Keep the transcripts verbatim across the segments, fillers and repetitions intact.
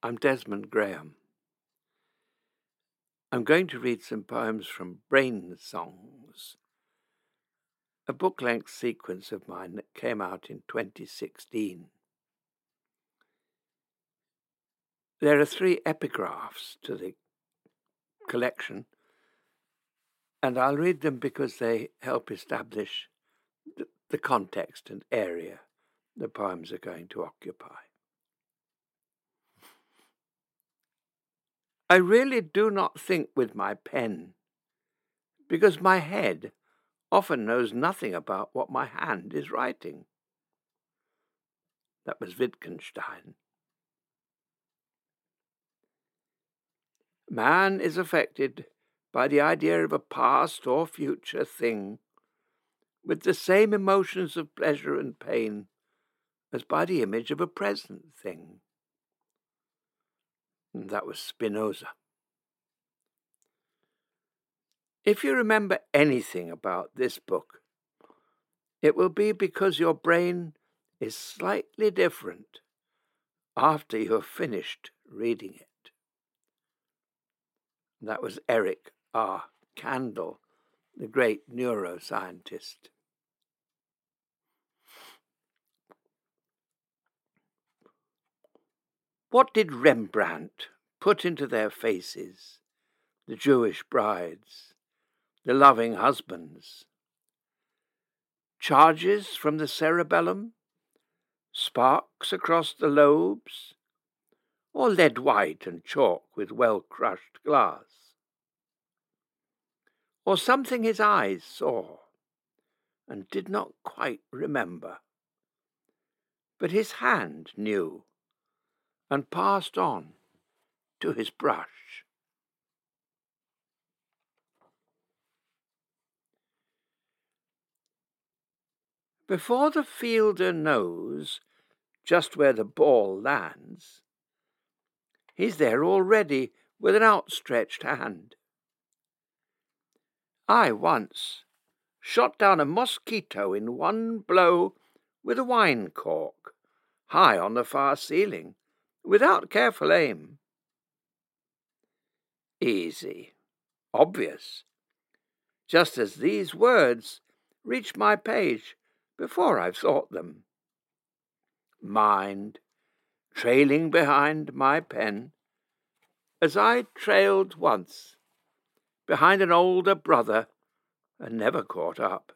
I'm Desmond Graham. I'm going to read some poems from Brain Songs, a book-length sequence of mine that came out in twenty sixteen. There are three epigraphs to the collection, and I'll read them because they help establish the, the context and area the poems are going to occupy. I really do not think with my pen, because my head often knows nothing about what my hand is writing. That was Wittgenstein. Man is affected by the idea of a past or future thing with the same emotions of pleasure and pain as by the image of a present thing. And that was Spinoza. If you remember anything about this book, it will be because your brain is slightly different after you have finished reading it. That was Eric R. Kandel, the great neuroscientist. What did Rembrandt put into their faces, the Jewish brides, the loving husbands? Charges from the cerebellum, sparks across the lobes, or lead white and chalk with well-crushed glass? Or something his eyes saw and did not quite remember, but his hand knew and passed on to his brush. Before the fielder knows just where the ball lands, he's there already with an outstretched hand. I once shot down a mosquito in one blow with a wine cork, high on the far ceiling, without careful aim. Easy, obvious, just as these words reach my page before I've thought them. Mind trailing behind my pen, as I trailed once behind an older brother and never caught up.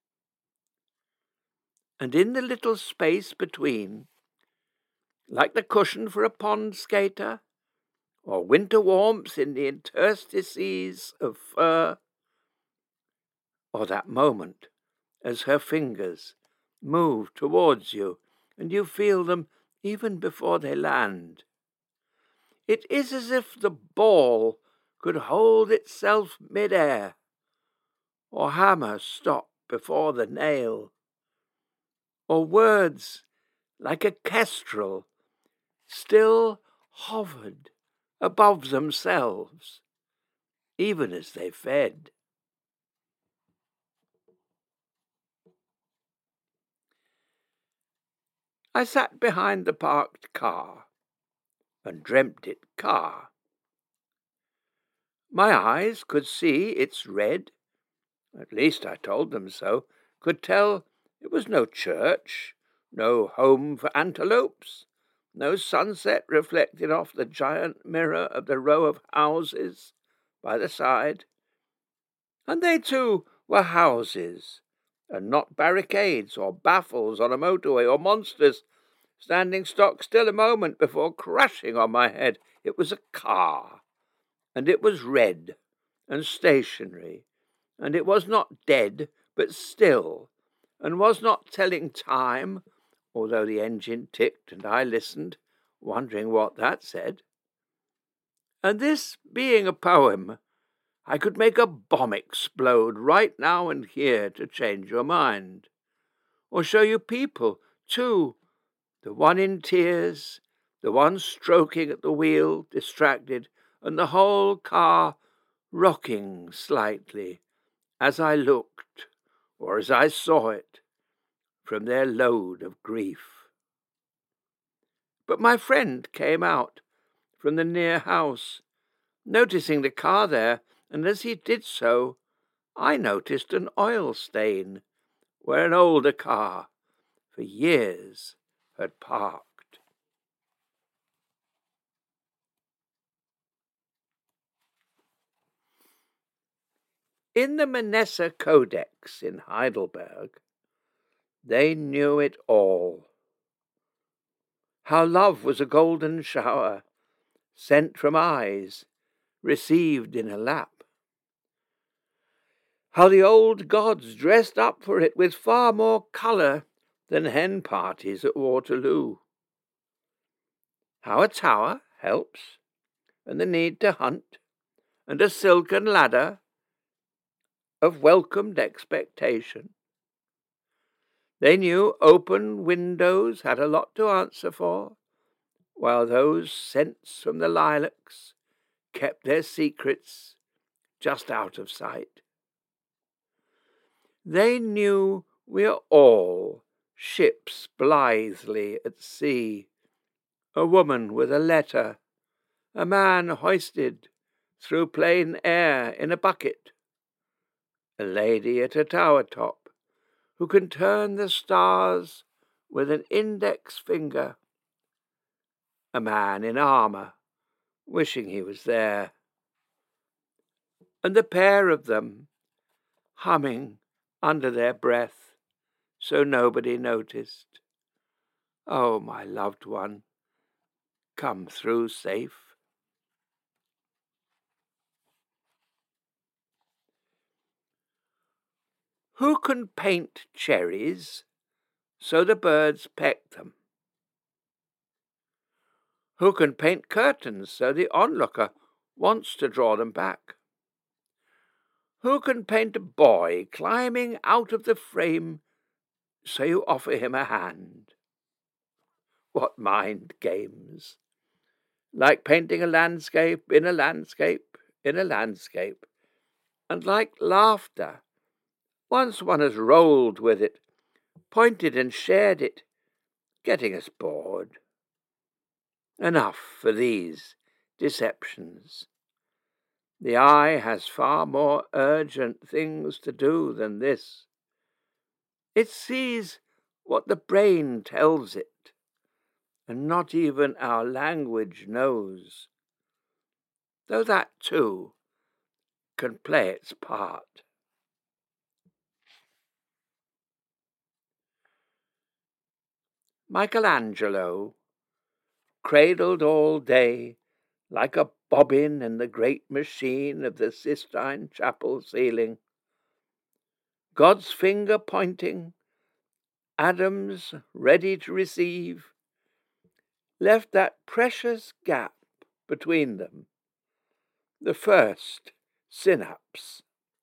And in the little space between, like the cushion for a pond skater, or winter warmth in the interstices of fur, or that moment as her fingers move towards you and you feel them even before they land. It is as if the ball could hold itself mid-air, or hammer stop before the nail, or words like a kestrel still hovered above themselves, even as they fed. I sat behind the parked car and dreamt it car. My eyes could see its red, at least I told them so, could tell it was no church, no home for antelopes, no sunset reflected off the giant mirror of the row of houses by the side. And they too were houses, and not barricades or baffles on a motorway or monsters standing stock still a moment before crashing on my head. It was a car, and it was red and stationary, and it was not dead but still, and was not telling time, although the engine ticked and I listened, wondering what that said. And this being a poem, I could make a bomb explode right now and here to change your mind, or show you people, too, the one in tears, the one stroking at the wheel, distracted, and the whole car rocking slightly as I looked, or as I saw it, from their load of grief. But my friend came out from the near house, noticing the car there, and as he did so, I noticed an oil stain where an older car for years had parked. In the Manesse Codex in Heidelberg, they knew it all. How love was a golden shower, sent from eyes, received in a lap. How the old gods dressed up for it with far more colour than hen parties at Waterloo. How a tower helps, and the need to hunt, and a silken ladder of welcomed expectation. They knew open windows had a lot to answer for, while those scents from the lilacs kept their secrets just out of sight. They knew we're all ships blithely at sea, a woman with a letter, a man hoisted through plain air in a bucket, a lady at a tower top who can turn the stars with an index finger, a man in armour wishing he was there, and the pair of them humming under their breath so nobody noticed. Oh, my loved one, come through safe. Who can paint cherries so the birds peck them? Who can paint curtains so the onlooker wants to draw them back? Who can paint a boy climbing out of the frame so you offer him a hand? What mind games! Like painting a landscape in a landscape in a landscape, and like laughter, once one has rolled with it, pointed and shared it, getting us bored. Enough for these deceptions. The eye has far more urgent things to do than this. It sees what the brain tells it, and not even our language knows, though that too can play its part. Michelangelo, cradled all day like a bobbin in the great machine of the Sistine Chapel ceiling, God's finger pointing, Adam's ready to receive, left that precious gap between them, the first synapse.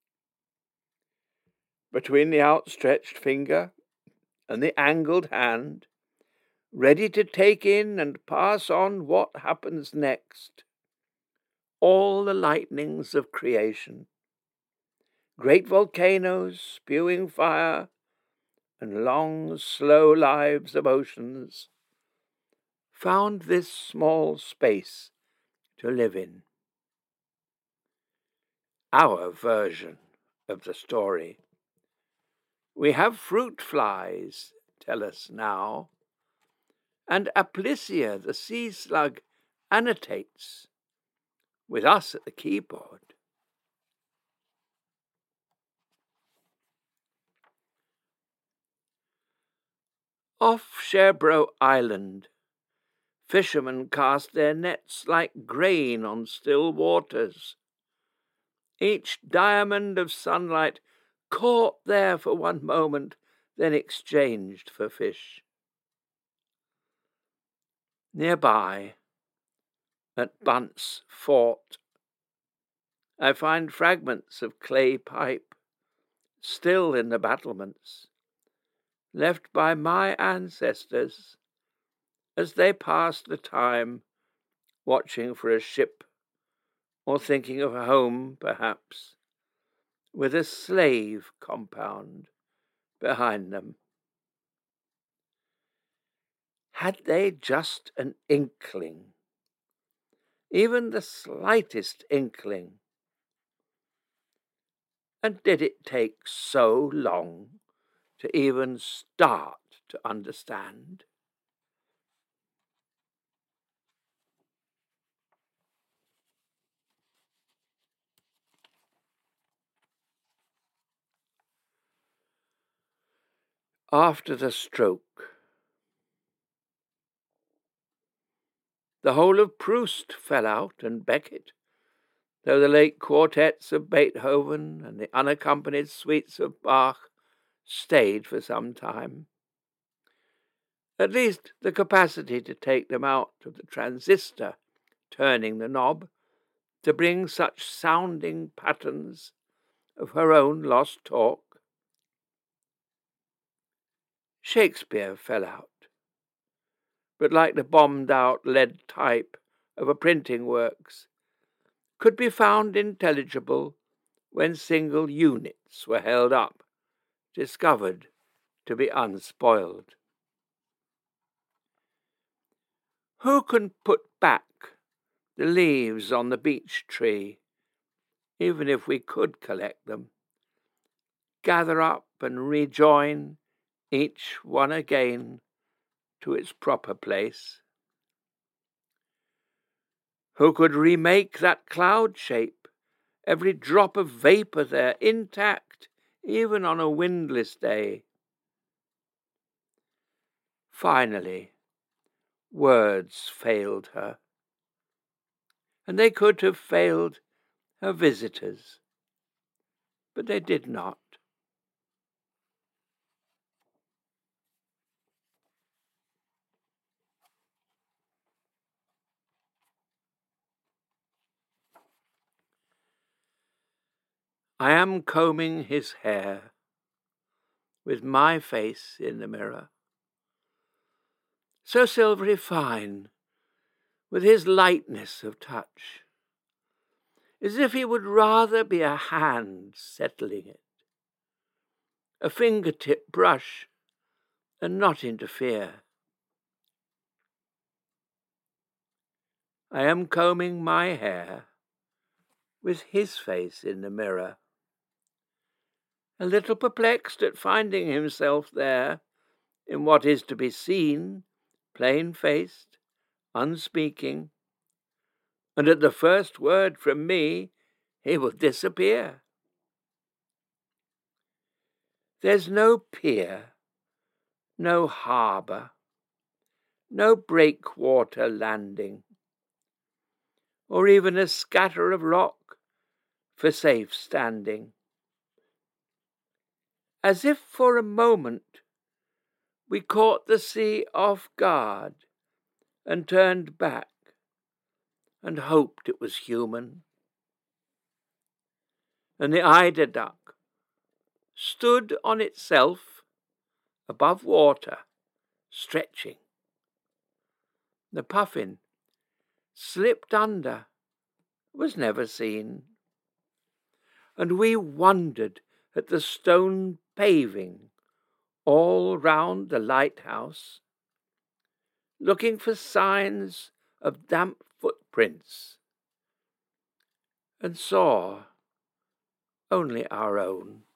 Between the outstretched finger and the angled hand, ready to take in and pass on what happens next, all the lightnings of creation, great volcanoes spewing fire, and long, slow lives of oceans, found this small space to live in. Our version of the story. We have fruit flies, tell us now, and Aplysia, the sea slug, annotates, with us at the keyboard. Off Sherbro Island, fishermen cast their nets like grain on still waters, each diamond of sunlight caught there for one moment, then exchanged for fish. Nearby, at Bunce Fort, I find fragments of clay pipe, still in the battlements, left by my ancestors as they passed the time watching for a ship or thinking of home, perhaps, with a slave compound behind them. Had they just an inkling even the slightest inkling? And did it take so long to even start to understand? After the stroke, the whole of Proust fell out, and Beckett, though the late quartets of Beethoven and the unaccompanied suites of Bach stayed for some time. At least the capacity to take them out of the transistor, turning the knob, to bring such sounding patterns of her own lost talk. Shakespeare fell out, but like the bombed-out lead type of a printing works, could be found intelligible when single units were held up, discovered to be unspoiled. Who can put back the leaves on the beech tree, even if we could collect them, gather up and rejoin each one again to its proper place? Who could remake that cloud shape, every drop of vapour there intact, even on a windless day? Finally, words failed her, and they could have failed her visitors, but they did not. I am combing his hair with my face in the mirror, so silvery fine with his lightness of touch, as if he would rather be a hand settling it, a fingertip brush, and not interfere. I am combing my hair with his face in the mirror, a little perplexed at finding himself there in what is to be seen, plain-faced, unspeaking, and at the first word from me he will disappear. There's no pier, no harbour, no breakwater landing, or even a scatter of rock for safe standing. As if for a moment we caught the sea off guard and turned back and hoped it was human. And the eider duck stood on itself above water, stretching. The puffin slipped under, was never seen, and we wondered at the stone paving all round the lighthouse, looking for signs of damp footprints, and saw only our own.